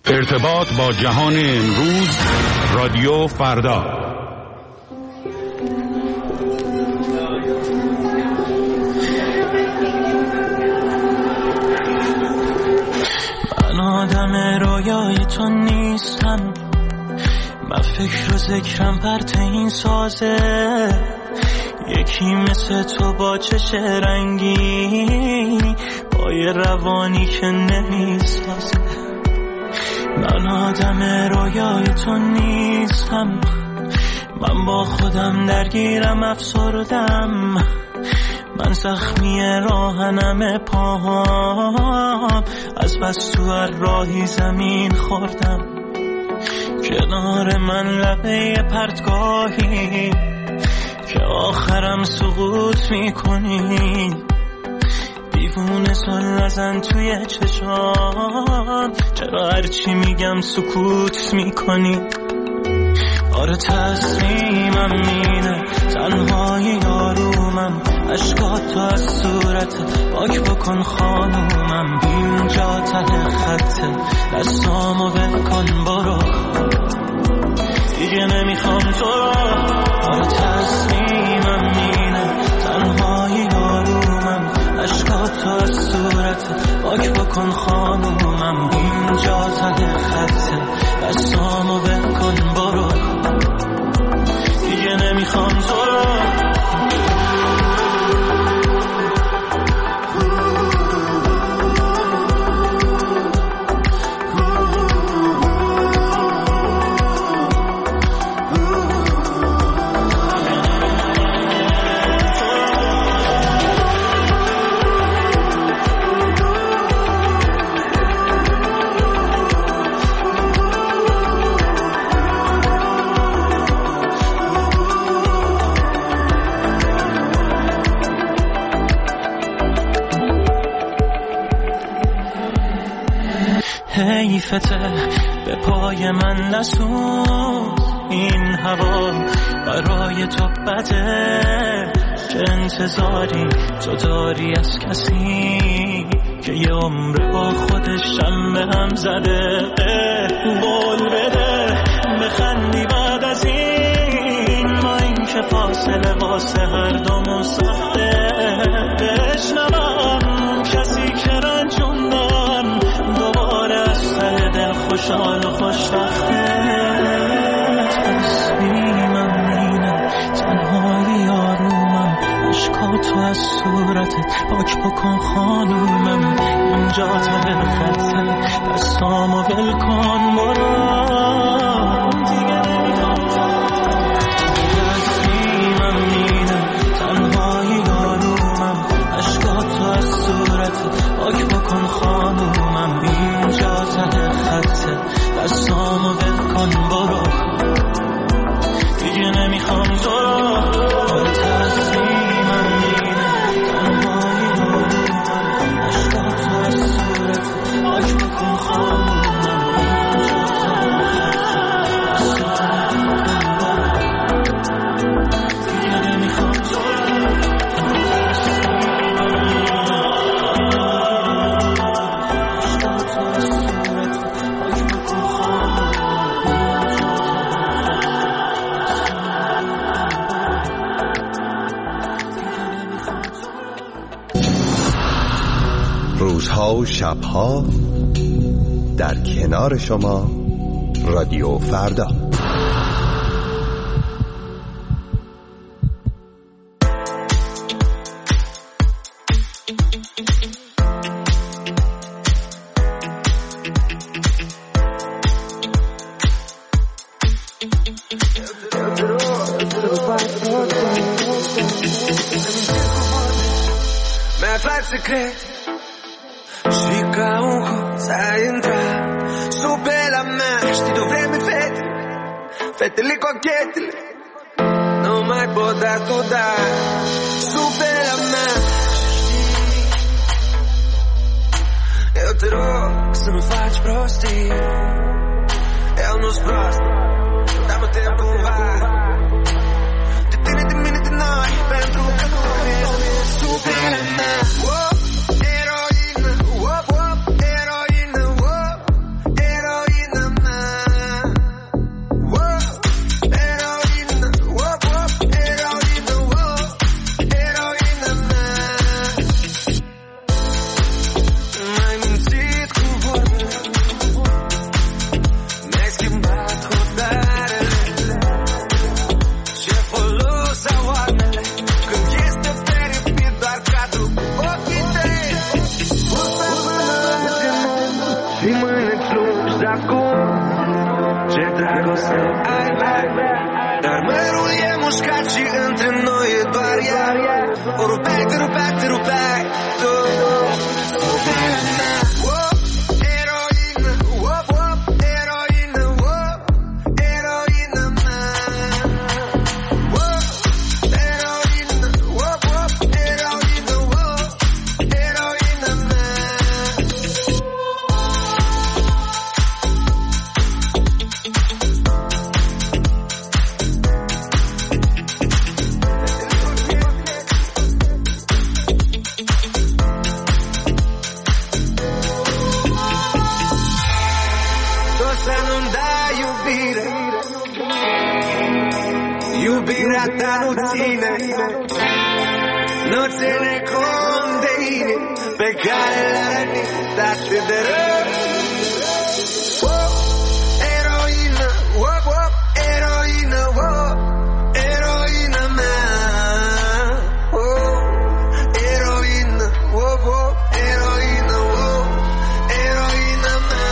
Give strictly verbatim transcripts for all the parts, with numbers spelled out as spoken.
ارتباط با جهان امروز، رادیو فردا. من آدم رویای تو نیستم، من فکر و ذکرم پرت این سازه، یکی مثل تو با چش رنگی، با یه روانی که نمیسازه. من آدم رویای تو نیستم، من با خودم درگیرم افسردم، من زخمی راهنم پاهام، از بس تو هر راهی زمین خوردم، کنار من لبه پرتگاهی که آخرم سقوط میکنی، دیوونه سن نزن توی چشام، چرا هرچی میگم سکوت میکنی؟ آره تصمیمم اینه، تنهایی آرومم، عشقات تو از صورت پاک بکن خانومم، اینجا ته خطه، دستامو ول کن برو، دیگه نمیخوام تو رو. آره تصمیمم اینه، تنهایی آرومم، عشقات تو از صورت پاک بکن خانومم، اینجا ته خطه، دستامو ول کن برو، دیگه نمیخوام تو رو. حیفته به پای من نسوز، این هوا برای تو بده، چه انتظاری تو داری از کسی که یه عمر با خودش هم به هم زده؟ قول بده بخندی بعد از این، ما این که فاصله واسه هر دومون سخته، بشنوم کسی که رنجوندم دوباره از ته دل خوشحال و خوشبخته. تصمیمم اینه، تنهایی آرومم، عشقاتو از صورتت پاک بکن خانومم، اینجا ته خطه، دستامو ول کن برو، دیگه نمیخوام. تصمیمم اینه، تنهایی آرومم، عشقاتو از صورتت پاک بکن خانومم، اینجا ته خطه، دستامو ول کن برو، دیگه نمیخوام تو رو. تصمیمم اینه، تنهایی آرومم، عشقاتو از صورتت پاک بکن خانومم، اینجا ته خطه، دستامو ول کن برو، دیگه نمیخوام تو رو. روزها و شبها در کنار شما، رادیو فردا. Fetele cochetele, nu mai pot asculta, supera mea. Eu te rog să nu faci prostii, eu nu-s prost, dă-mă te cumva. De tine, de mine, de noi, pentru că nu ești supera mea. Eroină, eroină, eroină. și mâine plângi de acum. Ce dragoste ai, ai, dar mărul e mușcat și între noi e doar ea. O rupeai, te rupeai, te rupeai tu. Iubire mea, oh, eroină, oh, oh, eroină, oh, eroină mea, oh, eroină, oh, oh, eroină, oh, eroină mea. Să nu-mi dai iubire, iubirea ta nu ține, nu ține cont de inimi pe care le-a rănit atât de rău. Oh, eroină, oh, oh, eroină, oh, eroină mea, oh, eroină, oh, oh, eroină, oh, eroină mea.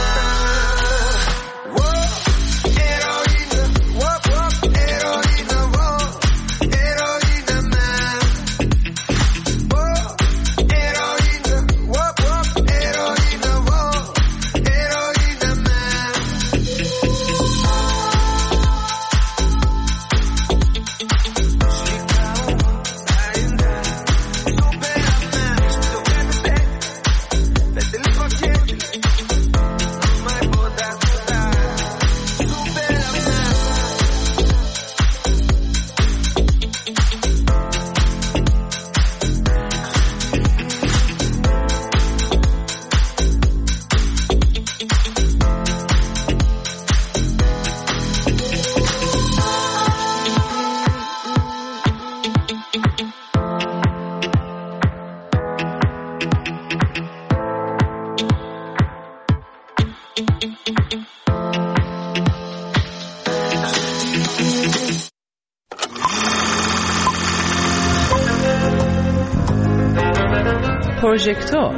پروژکتور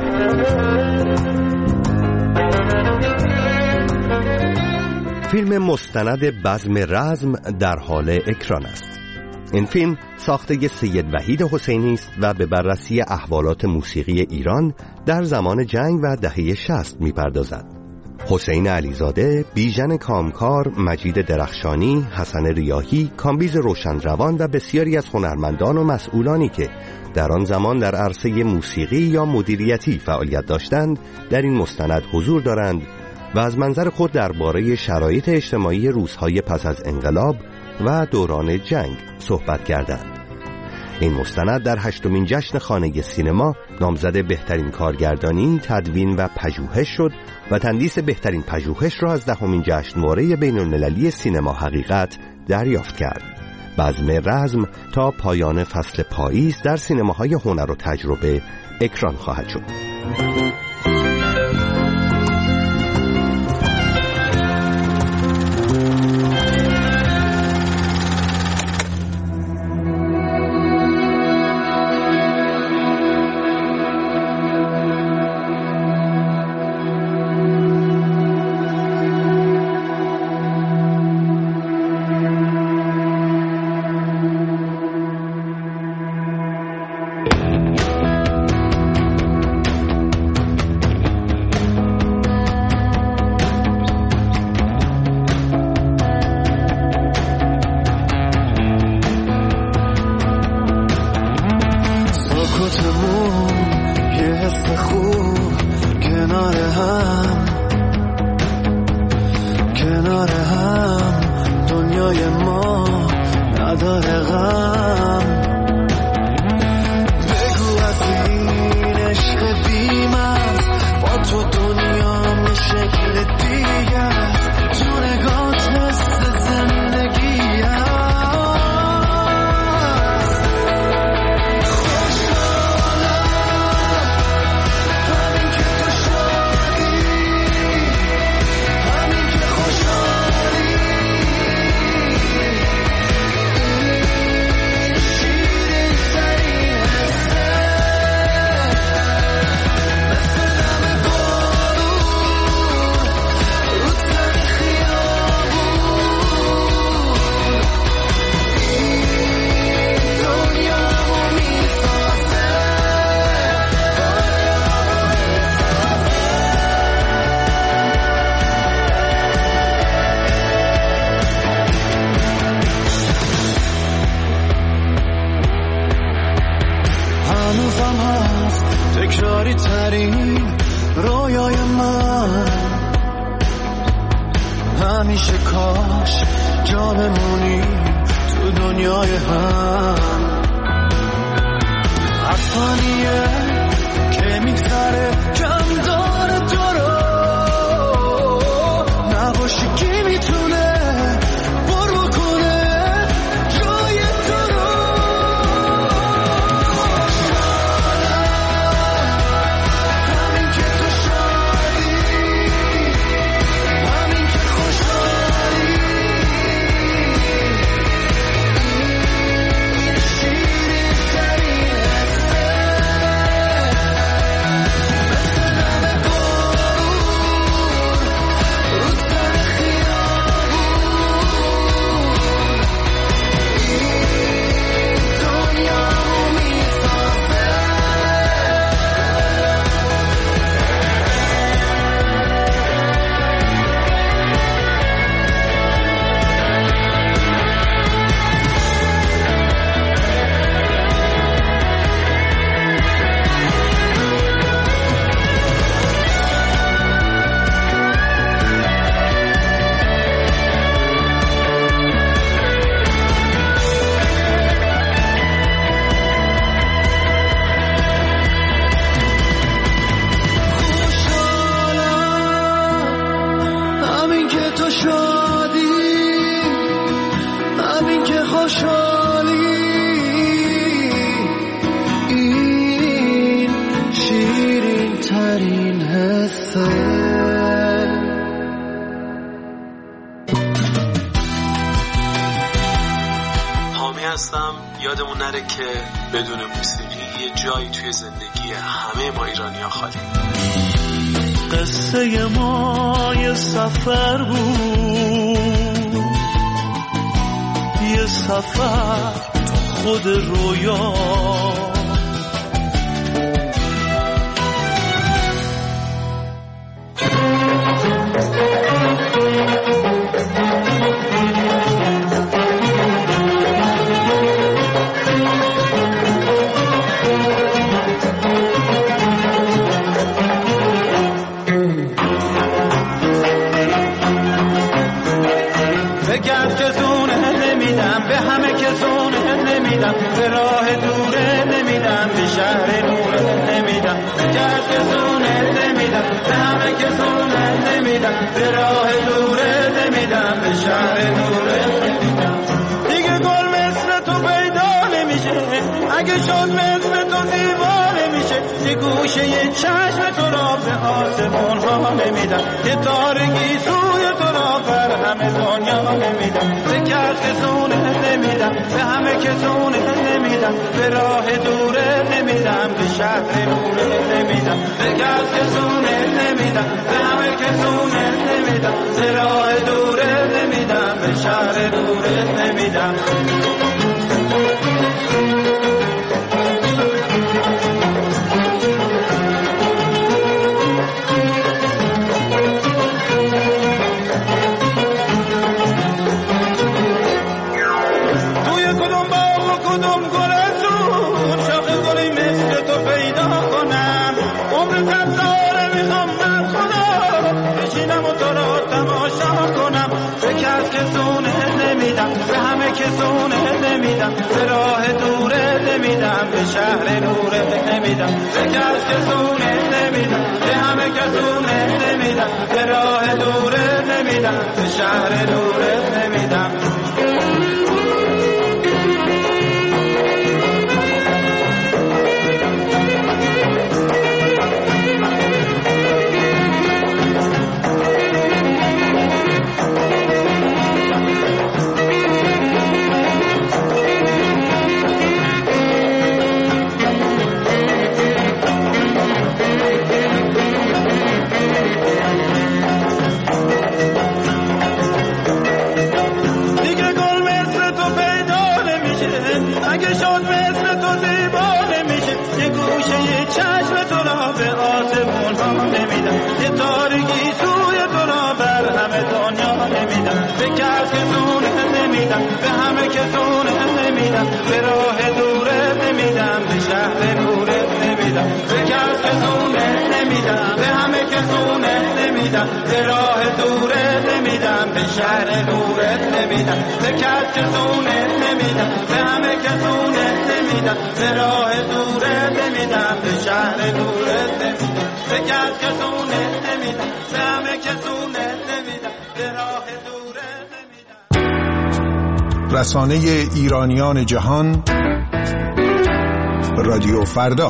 فیلم مستند بزم رزم در حال اکران است. این فیلم ساخته سید وحید حسینی است و به بررسی احوالات موسیقی ایران در زمان جنگ و دهه شصت می‌پردازد. حسین علیزاده، بیژن کامکار، مجید درخشانی، حسن ریاحی، کامبیز روشنروان و بسیاری از هنرمندان و مسئولانی که در آن زمان در عرصه موسیقی یا مدیریتی فعالیت داشتند در این مستند حضور دارند و از منظر خود درباره شرایط اجتماعی روزهای پس از انقلاب و دوران جنگ صحبت کردند. این مستند در هشتمین جشن خانه سینما نامزد بهترین کارگردانی، تدوین و پژوهش شد و تندیس بهترین پژوهش را از دهمین جشنواره بین‌المللی سینما حقیقت دریافت کرد. بزم رزم تا پایان فصل پاییز در سینماهای هنر و تجربه اکران خواهد شد. همیشه کاش جا بمونیم تو دنیای هم. هر ثانیه که میگذره کم داره تو رو، نباشی کی میتونه پر بکنه جای تو رو. همین که تو شادی، همین که خوشحالی، این شیرین ترین حسه، مثل نم بارون رو تن خیابون. این دنیا میسازه. همین که تو شادی، همین که خوشحالی، این شیرین ترین حسه. حامی هستم. یادمون نره که بدون موسیقی یه جایی توی زندگی همه ما ایرانی‌ها خالی. قصه ما یه سفر بود، یه سفر تو خود رویا. بگرد که زونه نمیدم، به همه که زونه نمیدم، به راه دوره نمیدم، به شهر نوره نمیدم. بگرد که زونه نمیدم، به همه که زونه نمیدم، به راه دوره نمیدم، به شهر نوره نمیدم. دیگه گل مثل تو پیدا نمیشه، اگه شد مثل تو دیوانه میشه. یه گوشه یه چشم تو را به آسمون ها نمیدم، یه تارگی سوی تو را بر همه دنیا نمیدم. به کس که زونه نمیدم، به همه که زونه نمیدم، به راه دوره نمیدم، به شهر نوره نمیدم. به کس که زونه نمیدم، به همه که زونه نمیدم، به راه دوره نمیدم، به شهر نوره نمیدم. به همه که زونه نمیدم، به راه دوره نمیدم، به شهر نوره نمیدم. به کس که زونه نمیدم، به همه که زونه نمیدم، به راه دوره نمیدم، به شهر نوره نمیدم. به همه که زونه نمیدم، به راه دوره نمیدم، به شهر نوره نمیدم. به کس که زونه نمیدم، به همه که زونه نمیدم. نمیدم، به راه دورت نمیدم، به شهر نورت نمیدم، به کس کسونت نمیدم، به همه کسونت نمیدم، به راه دورت نمیدم، به شهر نورت نمیدم، به کس کسونت نمیدم، به همه کسونت نمیدم، به راه دورت نمیدم. رسانه ایرانیان جهان، رادیو فردا.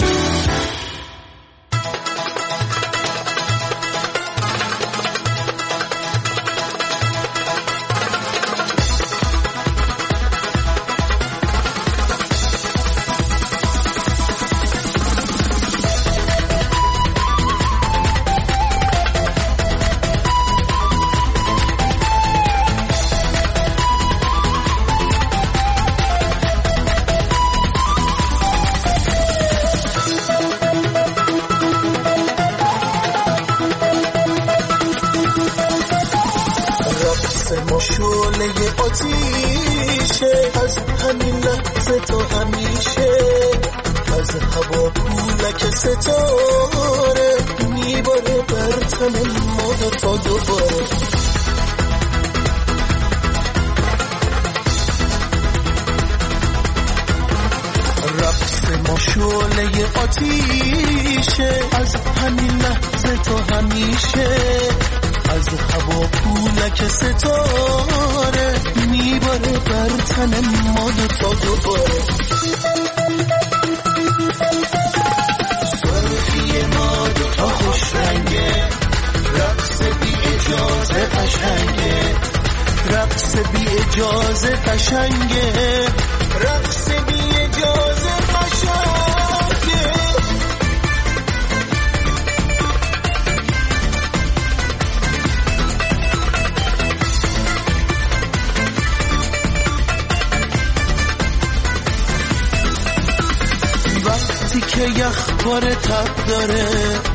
بار تب داره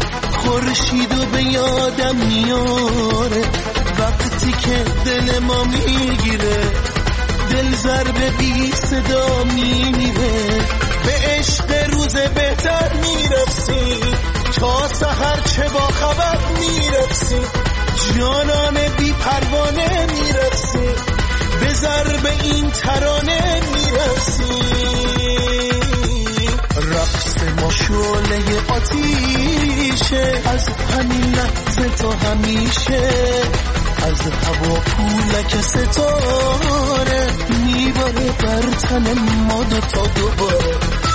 خورشید و به یادم میاره، وقتی که دل ما میگیره دل ضربه بی صدا میمیره، به عشق روز بهتر میرسی تا سحر چه با خبر میرسی، جانان بی پروانه میرسی به ضربه این ترانه میرسی. رقص ما شعله آتیشه از همین لحظه تا همیشه، از هوا پولک ستاره میباره بر تن ما دوتا دوباره.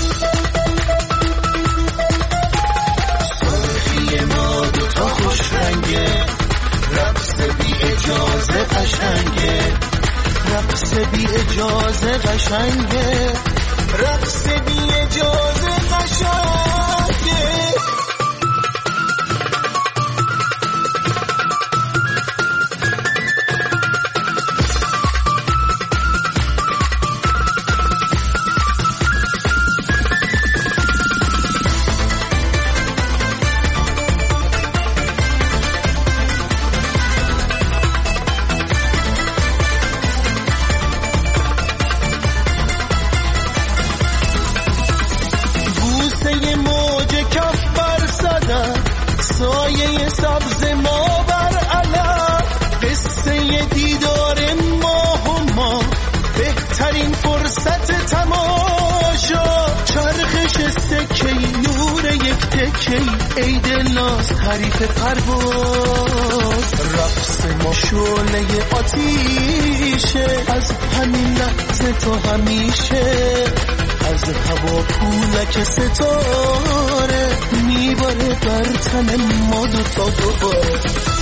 سرخی ما دوتا خوش رنگه، رقص بی اجازه قشنگه، رقص بی اجازه قشنگه، رقص بی اجازه قشنگه. ای دلناز حریف پرواز، رقص ما شعله آتیشه از همین لحظه تا همیشه، از هوا پولک ستاره میباره بر تن ما دوتا دوباره.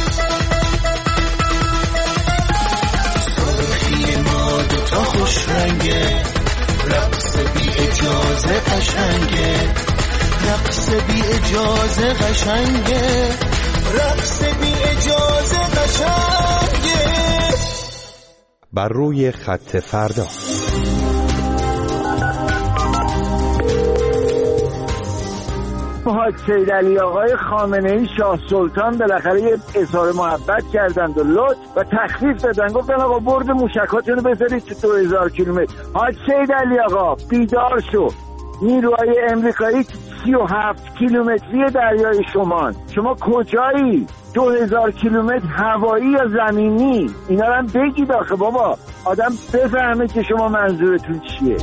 سرخی ما دوتا خوش رنگه، رقص بی اجازه قشنگه، رقص بی اجازه قشنگه، رقص بی اجازه قشنگه. بر روی خط فردا. حاج سید علی آقای خامنه‌ای شاه سلطان بالاخره یه اظهار محبت کردند و لطف و تخفیف دادن، گفتن آقا برد موشکاتون رو بذارید تو دو هزار کیلومتر. حاج سید علی آقا بیدار شو، نیروهای امریکایی سی و هفت کیلومتری دریای شمال، شما کجایی؟ دو هزار کیلومتر هوایی یا زمینی؟ اینا رو هم بگید آخه بابا، آدم بفهمه که شما منظورتون چیه.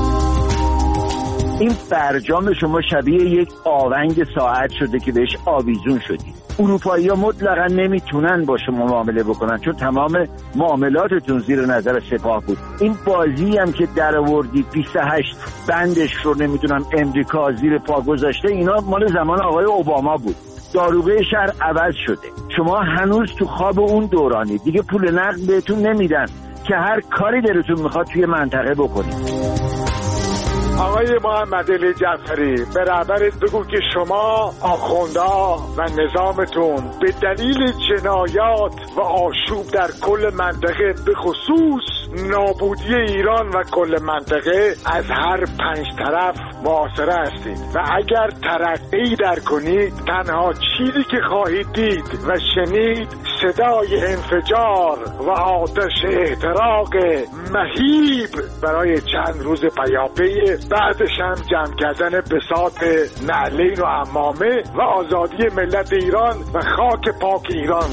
این برجام شما شبیه یک آونگ ساعت شده که بهش آویزون شدید. اروپایی ها مطلقا نمیتونن با شما معامله بکنن چون تمام معاملاتتون زیر نظر سپاه بود. این بازی هم که در آوردید بیست و هشت بندش رو نمیدونم امریکا زیر پا گذاشته، اینا مال زمان آقای اوباما بود. داروغه شهر عوض شده، شما هنوز تو خواب اون دورانی، دیگه پول نقد بهتون نمیدن که هر کاری دلتون میخواد توی منطقه بکنید. آقای محمد علی جعفری، به رهبرت بگو که شما آخوندا و نظامتون به دلیل جنایات و آشوب در کل منطقه به خصوص نابودی ایران و کل منطقه از هر پنج طرف محاصره هستید و اگر ترقی در کنید تنها چیزی که خواهید دید و شنید صدای انفجار و آتش احتراق مهیب برای چند روز پیاپی، بعدش هم جمع کردن بساط نعلین و عمامه و آزادی ملت ایران و خاک پاک ایران.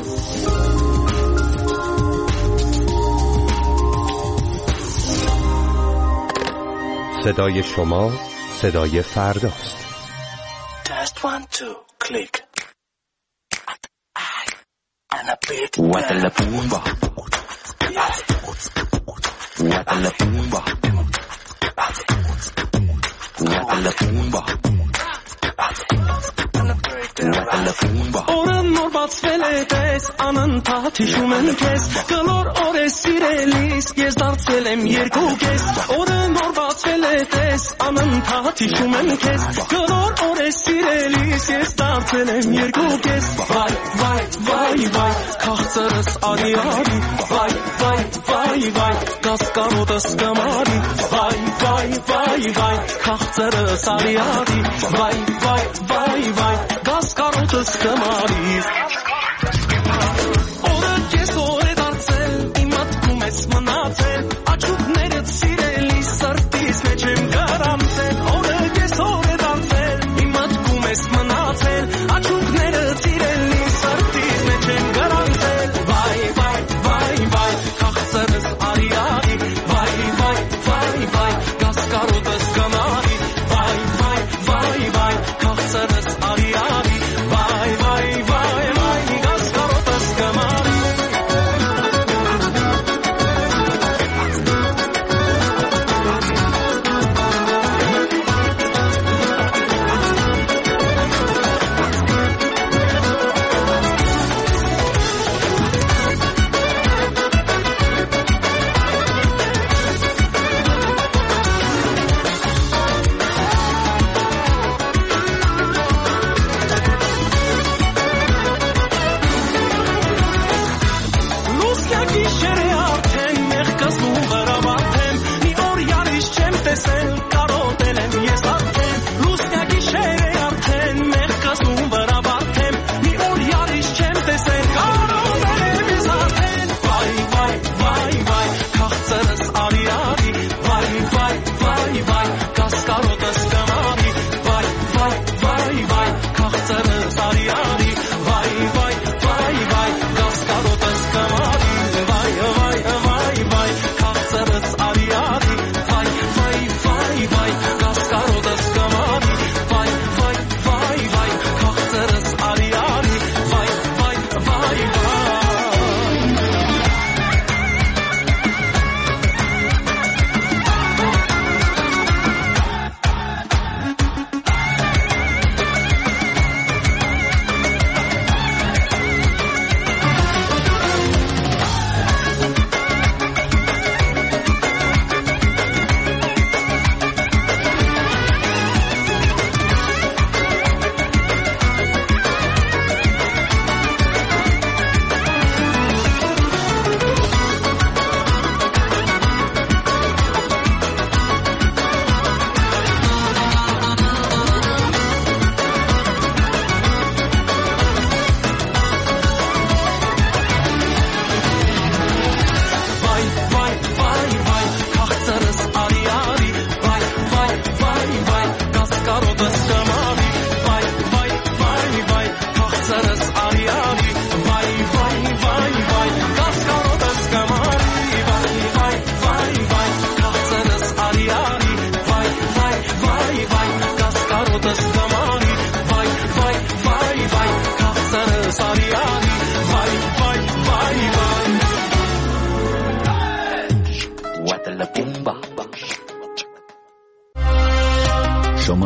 صدای شما صدای فرداست. Test one two click. What la pumba. What la pumba. What la pumba. Oren norbat veletes anan tatişumen kes Glor ores sirelis gezdar selem yerkukes Oren norbat veletes anan tatişumen kes Glor ores sirelis gezdar selem yerkukes Vay vay vay vay kahtarız ari ari Vay vay vay vay gaskaro daskamari Vay vay vay vay kahtarız ari ari Vay vay vay vay gaskaro daskamari Ora che sole darcel imat kumes manatel Açuk neret sireli sartis necem garantel Ora che sole darcel imat kumes manatel Açuk neret sireli sartis necem garantel Vay vay vay vay kahsarız ari ari Vay vay vay vay gaskaro daskamari Vay vay vay vay kahsarız ari ari Vay vay vay vay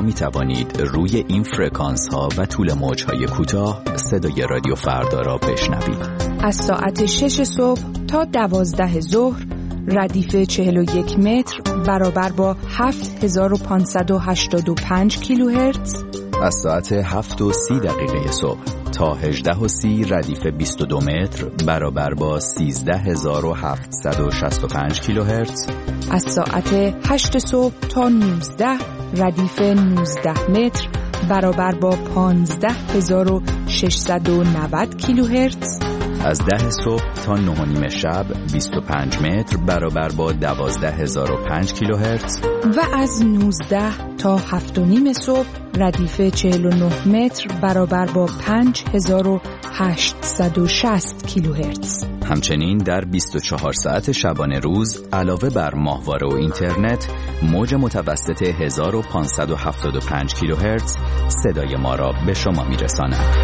می توانید روی این فرکانس ها و طول موج های کوتاه صدای رادیو فردا را بشنوید. از ساعت شش صبح تا دوازده ظهر ردیف چهل و یک متر برابر با هفت هزار و پانصد و هشتاد و پنج کیلوهرتز. از ساعت هفت و سی دقیقه صبح تا هجده و سی ردیف بیست و دو متر برابر با سیزده هزار و هفتصد و شصت و پنج کیلوهرتز. از ساعت هشت صبح تا نوزده ردیف نوزده متر برابر با پانزده هزار و ششصد و نود کیلوهرتز. از ده صبح تا نه و نیم شب بیست و پنج متر برابر با دوازده هزار و پنج کیلوهرتز. و از نوزده تا هفت و نیم صبح ردیف چهل و نه متر برابر با پنج هزار و هشتصد و شصت کیلوهرتز. همچنین در بیست و چهار ساعت شبانه روز علاوه بر ماهواره و اینترنت موج متوسط هزار و پانصد و هفتاد و پنج کیلوهرتز صدای ما را به شما میرساند.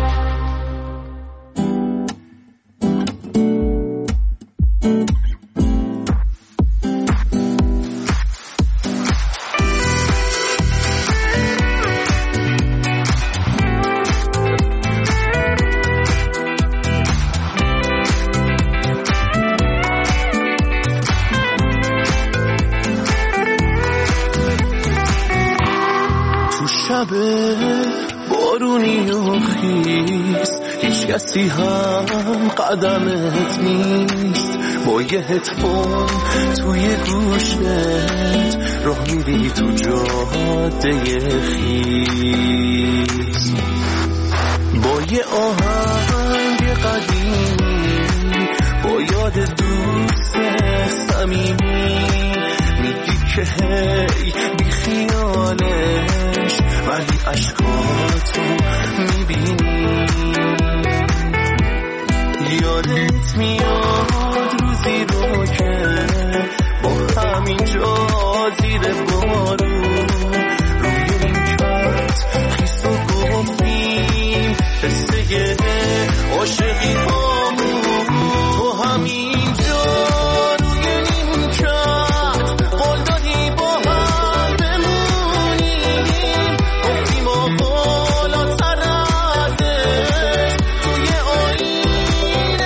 بارونی و خیس هیچ کسی هم قدمت نیست، با یه هدفون توی گوشت راه میری تو جاده خیس، با یه آهنگ قدیمی با یاد دوست صمیمی میگی که هی بی خیالش ولی عشقاتو میبینی. یادت میاد روزی رو که با همین جا زیر بارون روی نیمکت خیس و گفتیم قصه عاشقی هامون تو همین جا روی نیمکت قول دادی با هم بمونیم، گفتیم و بالاتر ازش توی آینه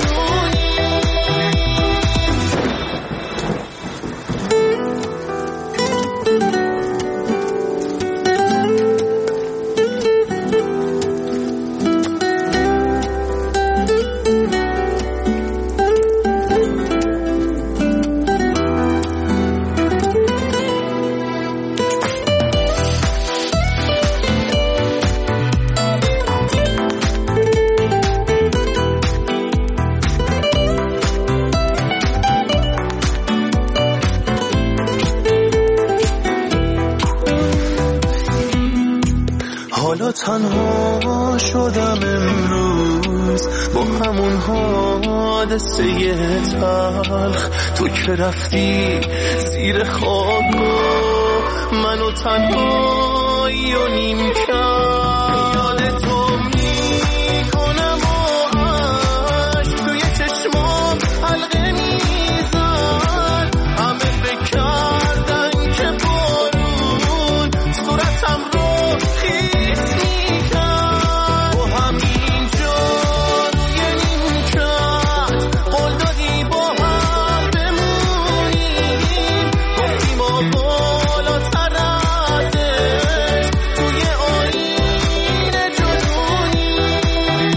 حالا تنها شدم امروز با همون حادثه تلخ، تو که رفتی زیر خاک منو تنهایی و نیم کرد. یاد تو میکنم و عشق توی چشمام حلقه میزد، همه فکر کردن که بارون صورتم رو خیس میکرد، با همین جا روی نیمکت قول دادی با هم بمونیم، گفتیم و بالاتر ازش توی آینه جدونیم.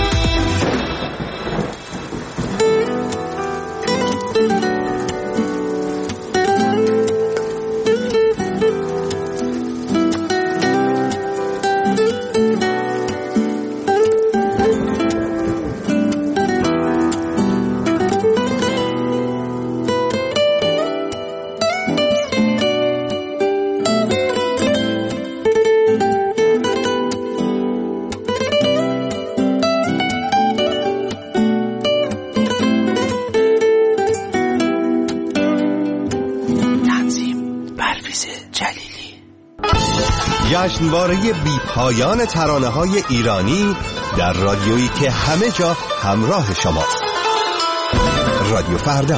جشنواره بی پایان ترانه‌های ایرانی در رادیویی که همه جا همراه شماست. رادیو فردا.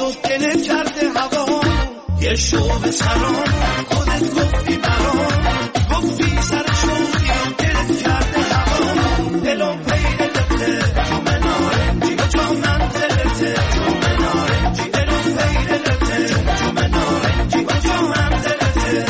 و دلت کرده هوا یه شوق سران خودت گفتی برام گفتی سر شوقی و دلت کرده هوا دلم پیده لبته جومه نارنجی و جا منزلته جومه نارنجی دلم پیده لبته جومه نارنجی و جا منزلته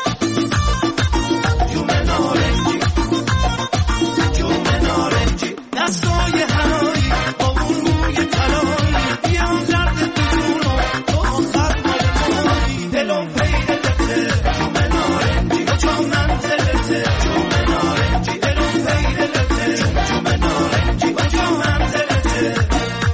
جومه نارنجی جومه نارنجی دستای هنایی با اون موی طلایی بیام درد بدونم تو آخر مال مایی دلم پیده لبته جومه نارنجی و جا منزلته جومه نارنجی دلم پیده لبته جومه نارنجی و جا منزلته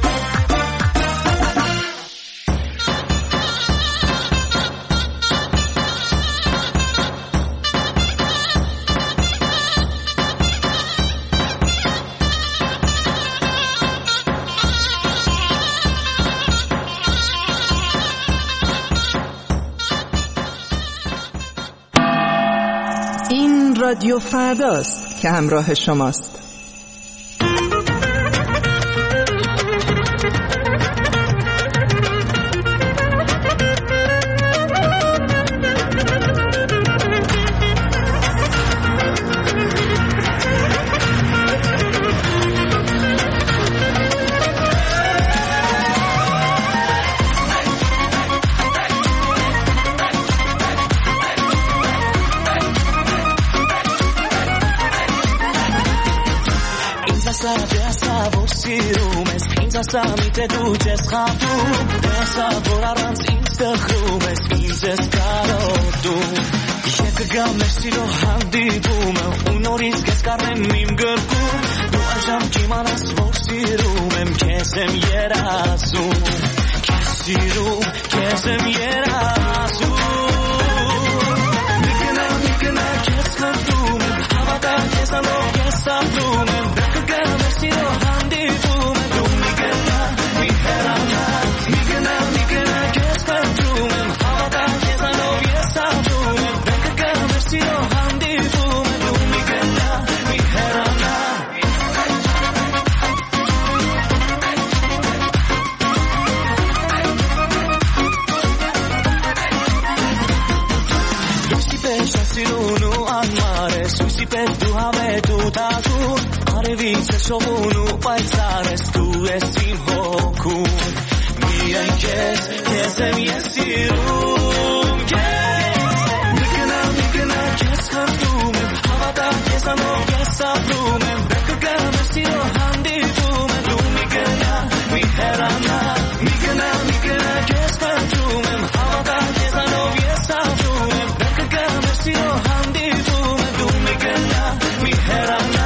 این رادیو فرداست که همراه شماست. Samite duces khatu esa borarans instakhumes izes karotu yek gamestilo handi buma unoris geskarem mim gerku du ajam kimanas vosirumem kesem yerasu kesiru kesem yerasu mikna mikna keskartum havada kesalo kesabrum yek gamestilo handi buma Sovunu paisares tu esim hoku mira kes kesem yesirum kes mikna mikna kes khatum havada kesano kesabrum bekka mesiro handi tum tu mikna miherana mikna mikna kes khatum havada kesano kesabrum bekka mesiro handi tum tu mikna miherana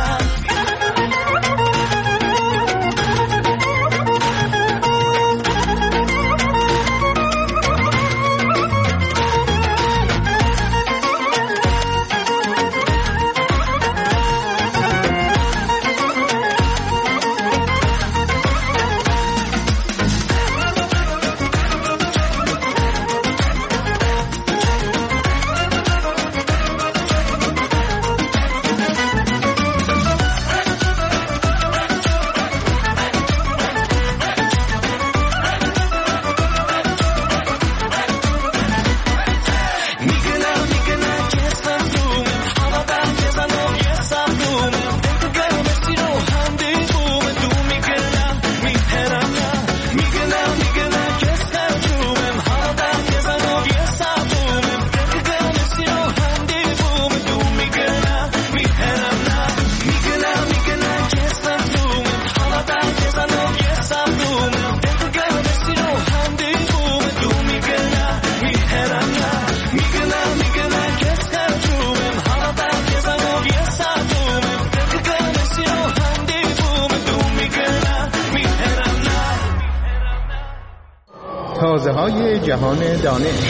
تازه های جهان دانش.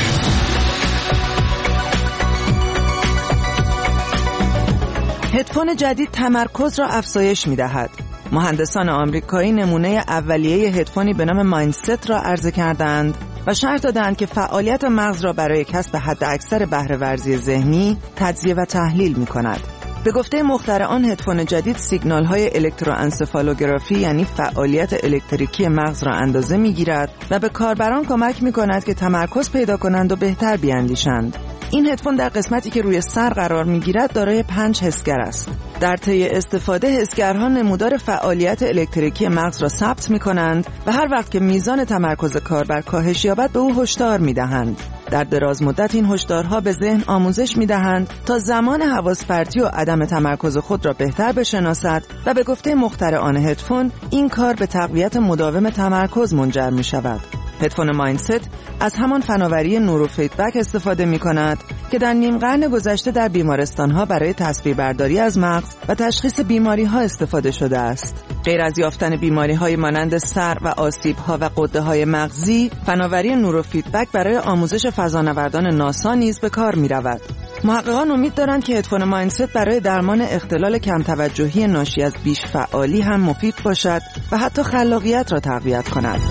هدفون جدید تمرکز را افزایش می‌دهد. مهندسان آمریکایی نمونه اولیه هدفونی به نام مایندست را عرضه کردند و شرح دادند که فعالیت مغز را برای کسب حد اکثر بهره ورزی ذهنی تجزیه و تحلیل می‌کند. به گفته مخترعان هدفون جدید سیگنال های الکتروانسفالوگرافی یعنی فعالیت الکتریکی مغز را اندازه میگیرد و به کاربران کمک میکند که تمرکز پیدا کنند و بهتر بیاندیشند. این هدفون در قسمتی که روی سر قرار میگیرد دارای پنج حسگر است. در طی استفاده حسگرها نمودار فعالیت الکتریکی مغز را ثبت میکنند و هر وقت که میزان تمرکز کاربر کاهش یابد به او هشدار میدهند. در دراز مدت این هشدارها به ذهن آموزش میدهند تا زمان حواس پرتی و عدم تمرکز خود را بهتر بشناسد و به گفته مخترعان هدفون این کار به تقویت مداوم تمرکز منجر می شود. هدفون مایندست از همان فناوری نوروفیدبک استفاده می کند که در نیم قرن گذشته در بیمارستانها برای تصویربرداری از مغز و تشخیص بیماری ها استفاده شده است. غیر از یافتن بیماری های مانند سر و آسیب ها و غده های مغزی، فناوری نوروفیدبک برای آموزش فضانوردان ناسا نیز به کار می رود. محققان امید دارند که هدفون مایندست برای درمان اختلال کم توجهی ناشی از بیش فعالی هم مفید باشد و حتی خلاقیت را تقویت کند.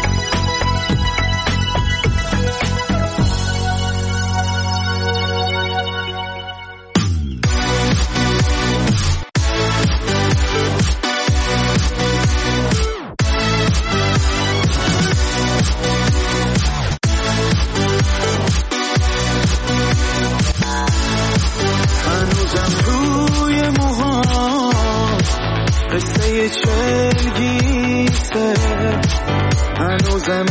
چلگیسه هنوزم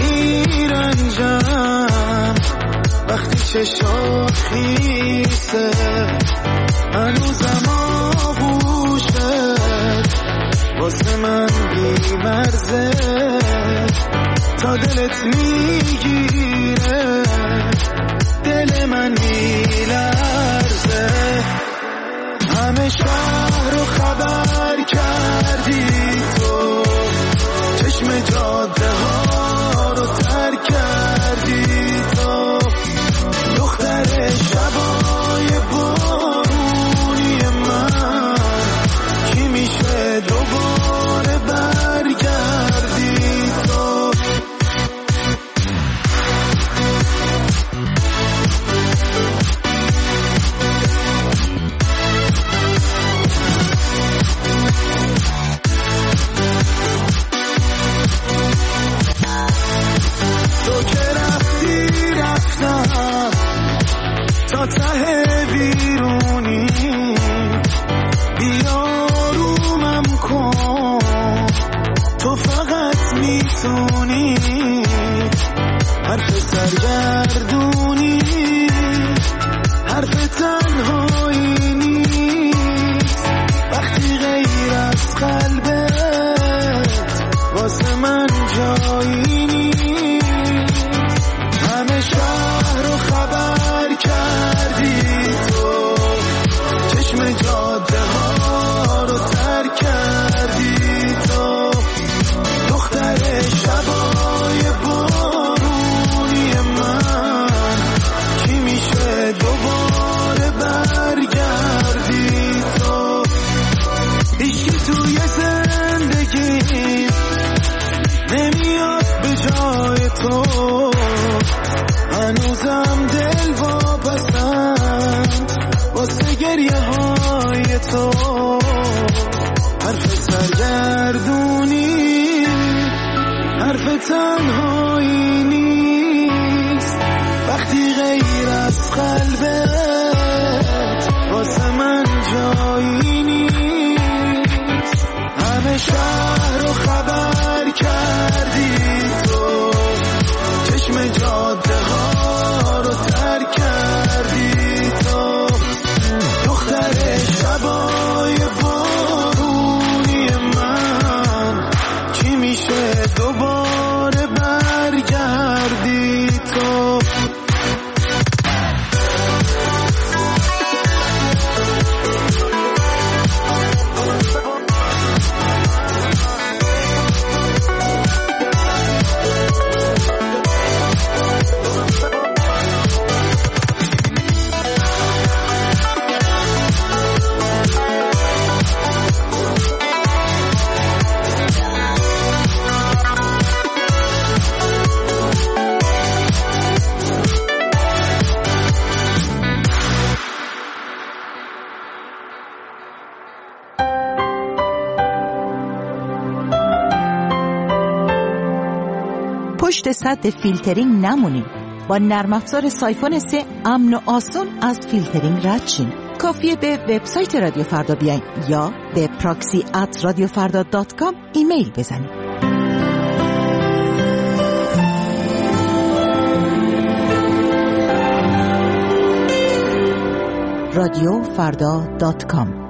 میرنجم وقتی چشات خیسه هنوزم آغوشه واسه من بیمرزه تا دلت میگیره دل من میلرزه همه شهر رو خبر کردی تو چشم جاده ها رو تر کردی تو دختر شبای بارونی من کی میشه دوباره برگردی تو تا ته بیرونی بیارومم کن تو فقط میتونی حرف سرگردونی حرف تنهایی نیست وقتی غیر از قلبت واسه من جایی نیست همه شهر رو خبر کردی تو چشم جاده ها رو تر کردی تو دختر شبای بارونی من کی میشه دوباره برگردی تو هیچکی توی زندگی نمیاد به جای تو هنوزم دل واپسم واسه گریه های تو حرف سرگردونی حرف تنهایی نیست وقتی غیر از قلبت واسه من جایی نیست همه شهر رو خبر کردی تو چشم جاده ها رو تر کردی تو دختر شبای بارونی من چی میشه دوباره برگردی تو پشت سد فیلترینگ نمونین. با نرم افزار سایفون سه امن و آسون از فیلترینگ رد شین. کافیه به وبسایت رادیو فردا بیاین یا به پراکسی ات رادیو فردا دات کام ایمیل بزنید. رادیو فردا دات کام.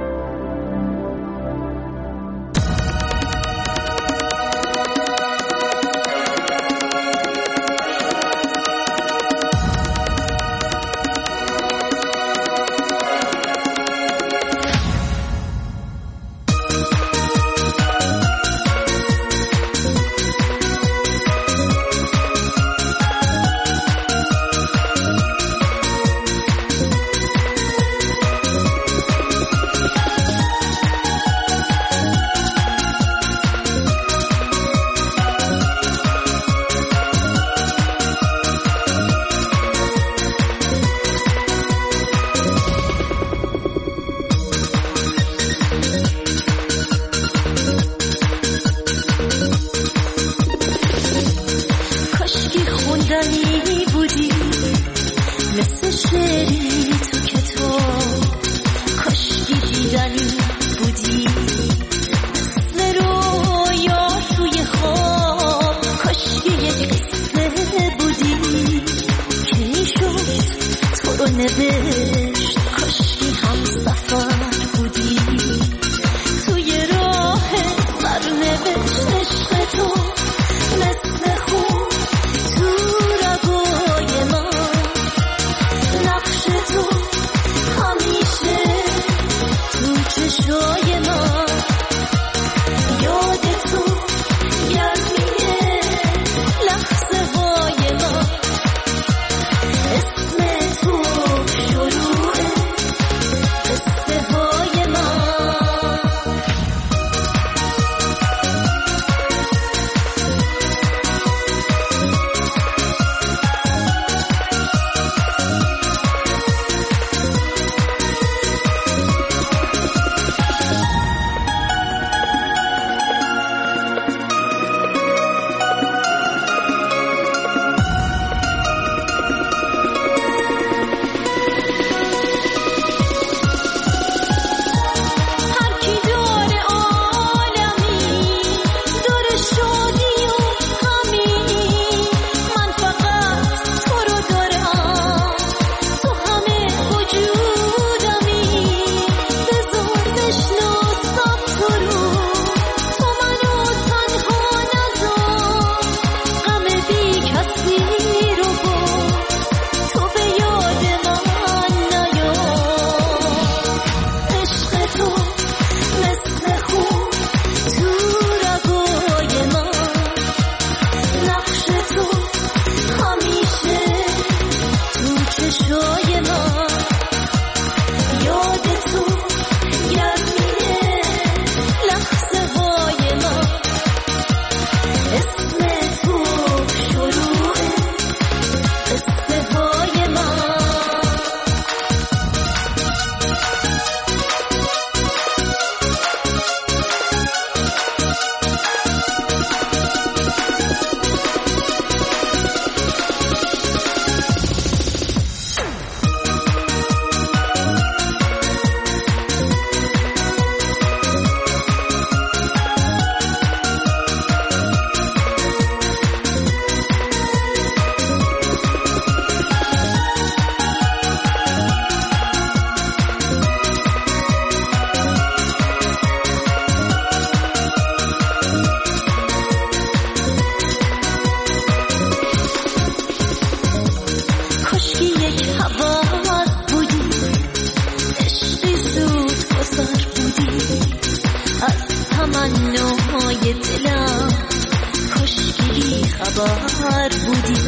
خبر بودی،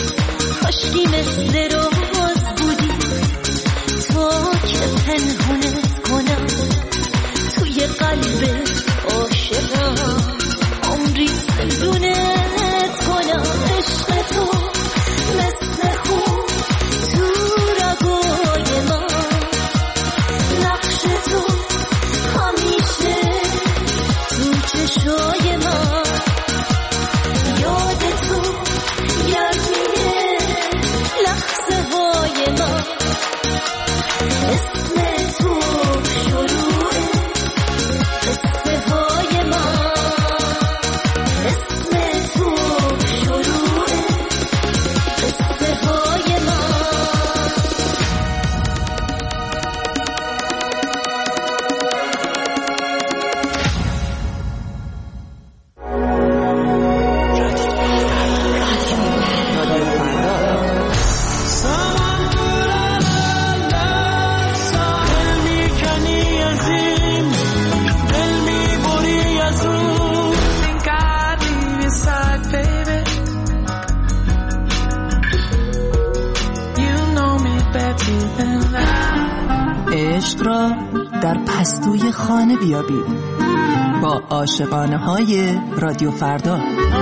کاشکی مثل روز بودی، تو که پنهونه کنم توی قلب عاشقم، عمری زندونت کنم. عشق تو مثل خون تو رگای من، نقش تو همیشه تو چشای من، یاد تو های ما اسم تو شروع قصه های ما اسم تو شروع قصه های ما عشق را در پستوی خانه بیابید با عاشقانه های رادیو فردا.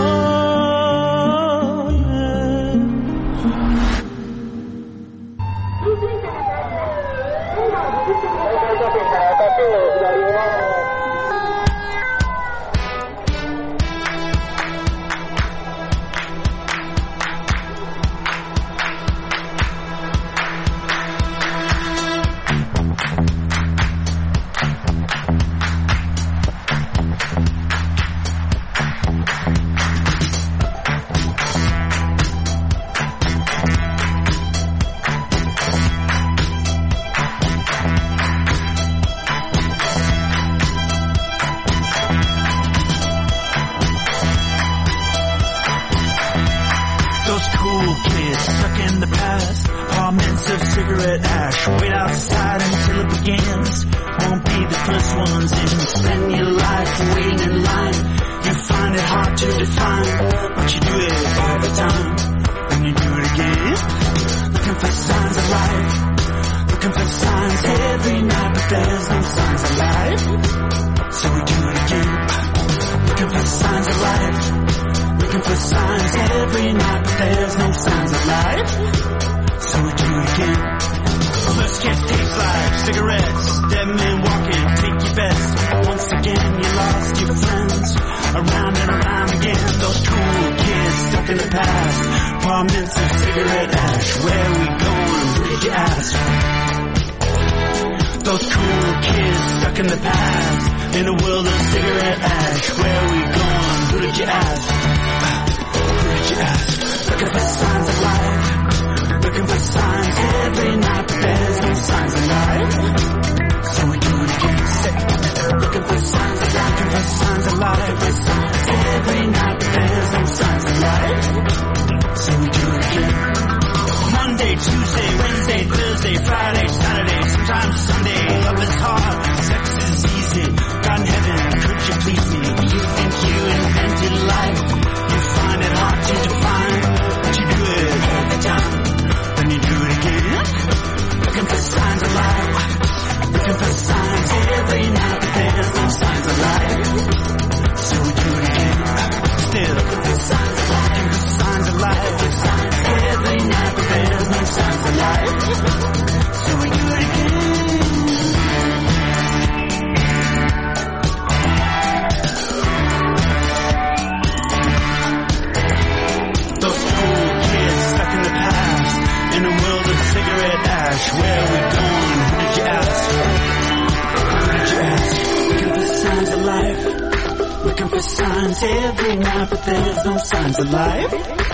Every night, but there's no signs of life.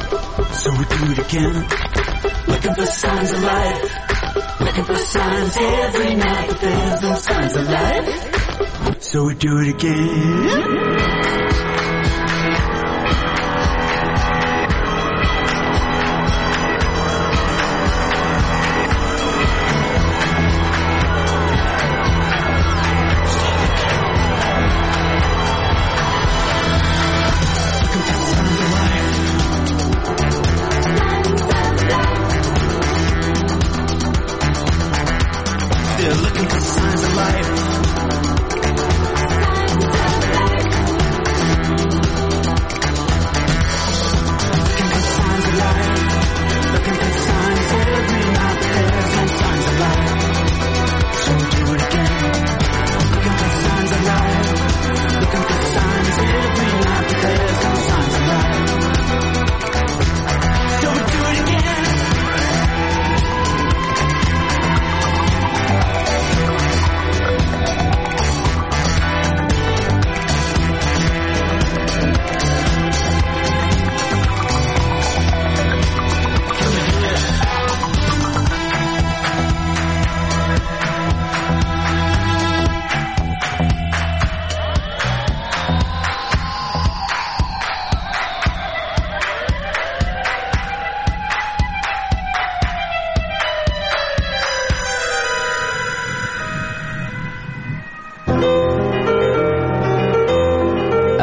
So we do it again. Looking for signs of life. Looking for signs every night, but there's no signs of life. So we do it again.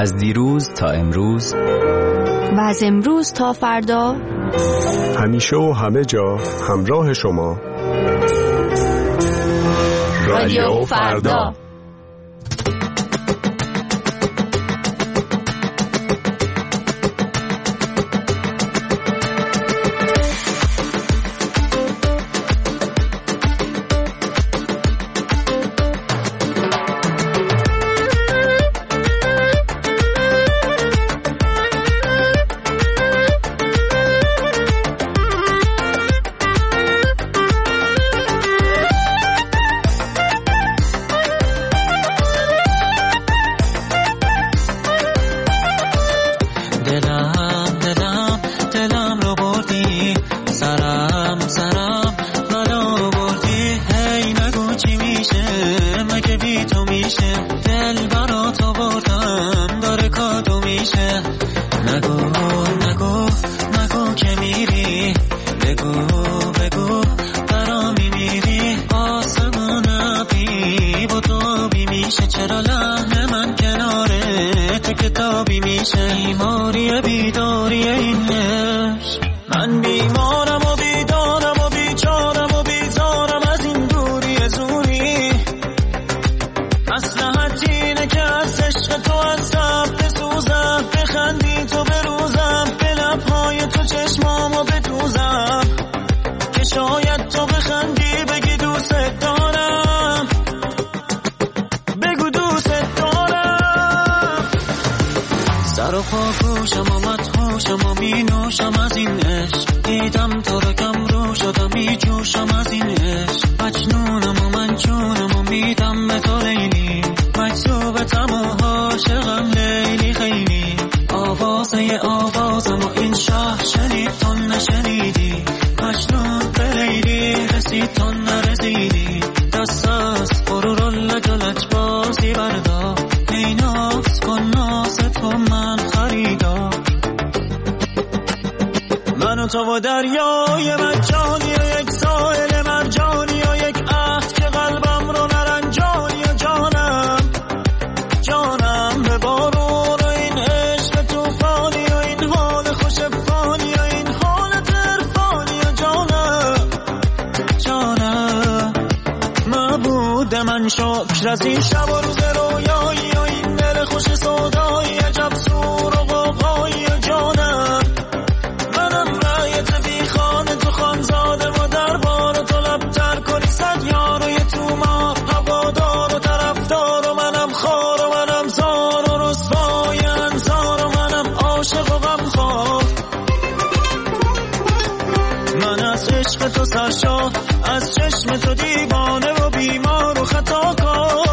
از دیروز تا امروز و از امروز تا فردا، همیشه و همه جا همراه شما. رادیو فردا. تو و دریای مجانی و یک ساحل مرجانی و یک عهد که قلبم رو نرنجانی و جانم جانم به بارون و این عشق توفانی و این حال خوش فانی و این حالت عرفانی و جانم جانم معبود من شکر از این شب و روز رویایی و این دل خوش سودایی عجب سور و غوغایی و جانم تو خانزاده و دربار تو لبتر کنی صد یاروی تو ما هوادار و طرفدار و منم خار و منم زار و رسوای انزار و منم عاشق و غمخوار. من از عشق تو سرشار، از چشم تو دیوانه و بیمار و خطاکار.